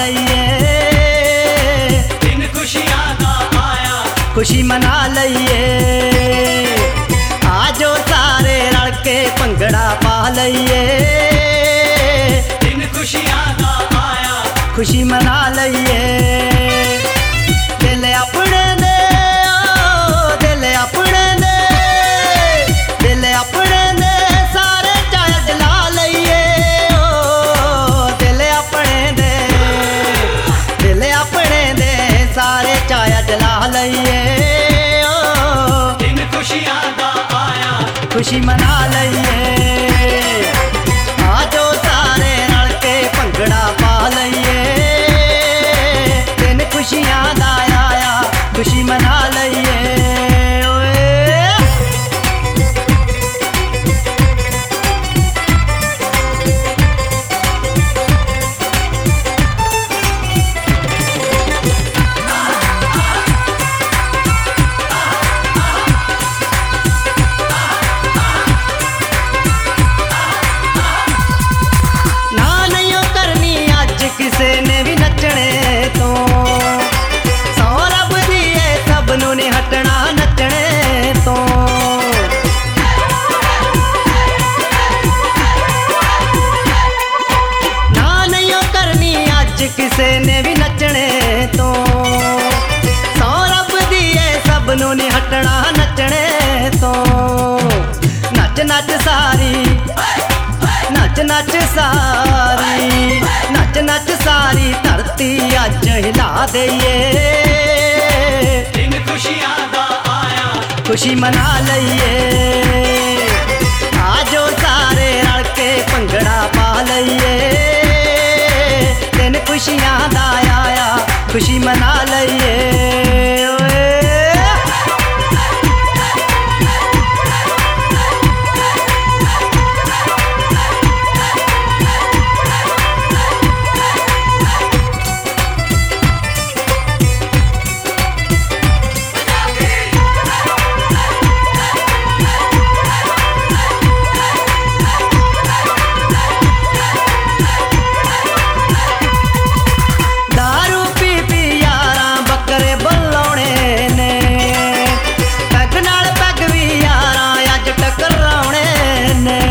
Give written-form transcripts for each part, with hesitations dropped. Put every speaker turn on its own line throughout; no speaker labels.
लईए,
दिन खुशियां दा आया,
खुशी मना लईए। आजो सारे रल के भंगड़ा पा लईए,
दिन खुशियां दा आया,
खुशी मना लईए। दिल अपने दे, दिल अपने दे, दिल अपने दे सारे चाय जला लईए, दिल अपने दे, दिल अपने दे सारे चाय जला लईए,
दिन खुशियां दा आया,
खुशी मना लईए। आजो सारे रल के भंगड़ा पा लईए, दिन खुशियां दा आया, खुशी मना लईए। ना नहीं करनी अज किसे ने भी नचने तो, सौरभ दिए सब नू ने हटना नचने तो। ना नहीं करनी अज किसे ने भी नचने तो, सौरभ दिए सब नू ने हटना नचने तो। नच नच सारी, नच नच सारी, नच नच सारी धरती अज हिला दईए,
दिन खुशियां दा आया,
खुशी मना लईए। आजो सारे रल के भंगड़ा पा लईए, दिन खुशियां दा आया, खुशी मना लईए। दारू पी पी यारां बकरे बल्लौणे ने, पैग नाल पैग भी यारां अज टकराउणे ने।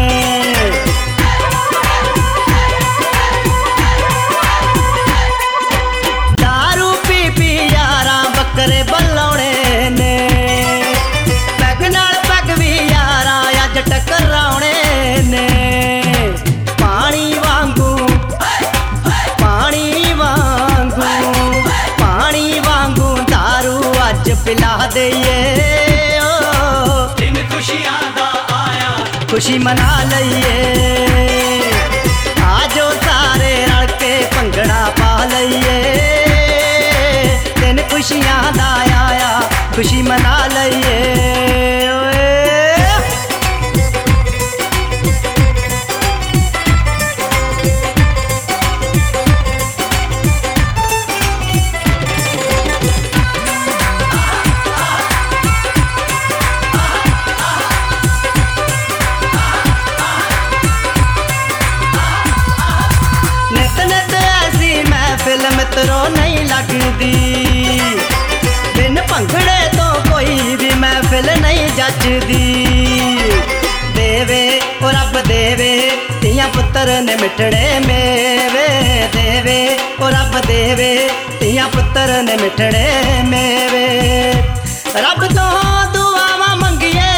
दारू पी पी यारां बकरे बल्लौणे ने, पैग नाल पैग भी यारां अज टकराउणे ने। पानी वांगू, पानी वांगू, पानी वांगू दारू अज पिला दईए,
दिन खुशियां दा आया,
खुशी मना लईए। आजो सारे रल के भंगड़ा पा लईए, दिन खुशियां दा आया, खुशी मना लईए। नित नित ऐसी महफिल मित्रों नहीं लगदी, बिन भंगड़े तो कोई भी महफिल नहीं जचदी। देवे ओ रब देवे तियां पुत्तर ने मिठड़े मेवे, देवे ओ रब देवे तियां पुत्तर ने मिठड़े मेवे। रब तो दुआवां मंगिए,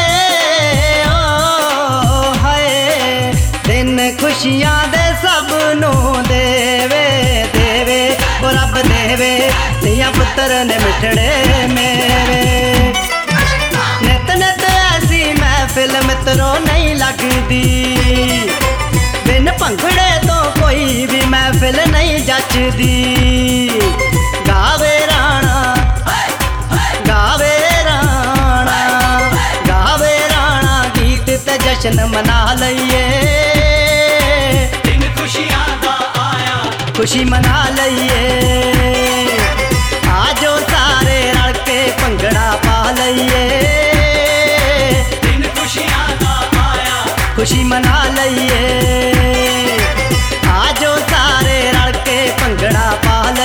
ओ हाय दिन खुशियां दे सब नू देवे, देवे ओ रब देवे तियां पुत्तर ने मिठड़े मेरे। नित नित ऐसी महफिल मित्रों नहीं लगदी, बिन भंगड़े तो कोई भी महफिल नहीं जचदी। गावे राणा, गावे राणा, गावे राणा गीत ते जश्न मना लईए,
दिन खुशियां दा आया,
खुशी मना लईए। आजो सारे रल के भंगड़ा पा लईए,
दिन खुशियां दा आया,
खुशी मना लईए। आजो सारे रल के भंगड़ा पा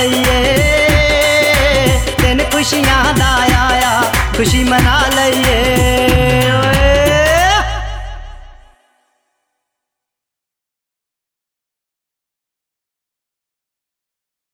खुशियां दा आया खुशी मना लईए